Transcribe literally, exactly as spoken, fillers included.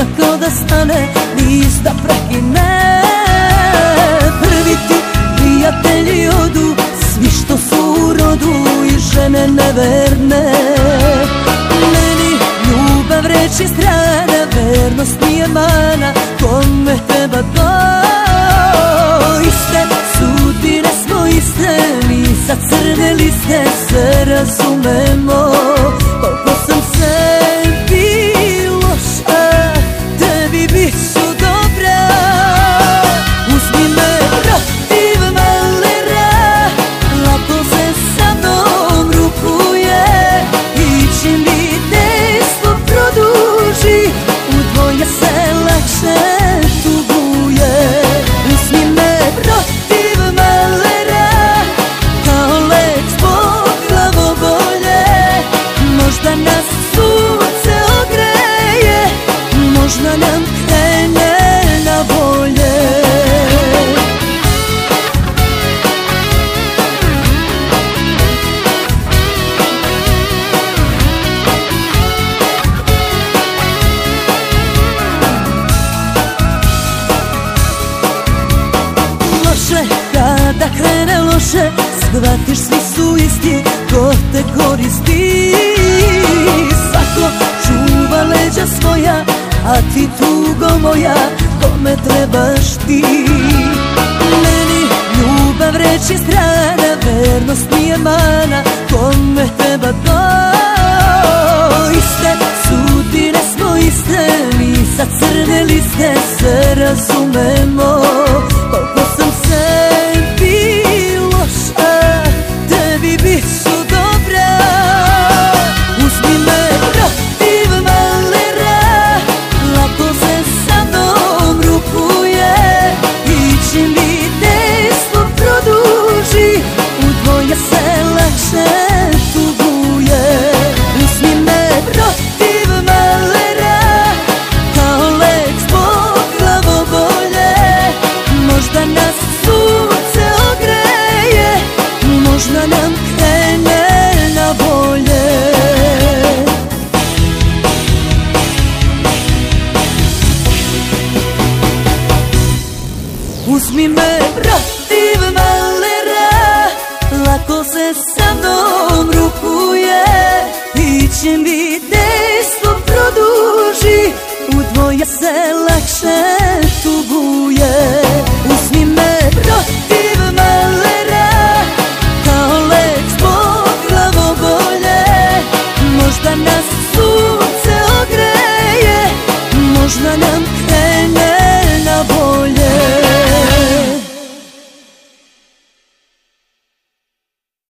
nikako da stane, ništa prekine. Prvi ti prijatelji odu, svi što su u rodu i žene neverne. Meni ljubav reči strana, vernost nije mana, kome treba to? Iste sudbine smo iste, mi sa crne liste se razumemo. Koliko sam sebi loša, tebi bit ću dobra. Uzmi me protiv valera, lako se sa mnom rukuje. I čim mi dejstvo produži, udvoje se lakše tuguje. Uzmi me protiv valera, kao lek zbog glavobolje. Možda nas sunce ogreje, možda nam krene na bolje. Loše, kada krene loše, shvatiš svi su isti, ko te koristi. Svako čuva leđa svoja, a ti tugo moja, kome trebaš ti? Meni ljubav reči strana, vernost nije mana, kome treba to? Iste sudbine smo iste, mi sa crne liste se razumemo. Koliko sam sebi loša, tebi bit ću dobra. Uzmi me protiv valera, lako se sa mnom rukuje. I čim mi dejstvo produži, udvoje se lakše tuguje. Uzmi me protiv valera, kao lek zbog glavobolje. Možda nas sunce ogreje, možda nam krene na bolje. Uzmi me protiv valera, lako se sa mnom rukuje. I čim mi dejstvo produži, udvoje se lakše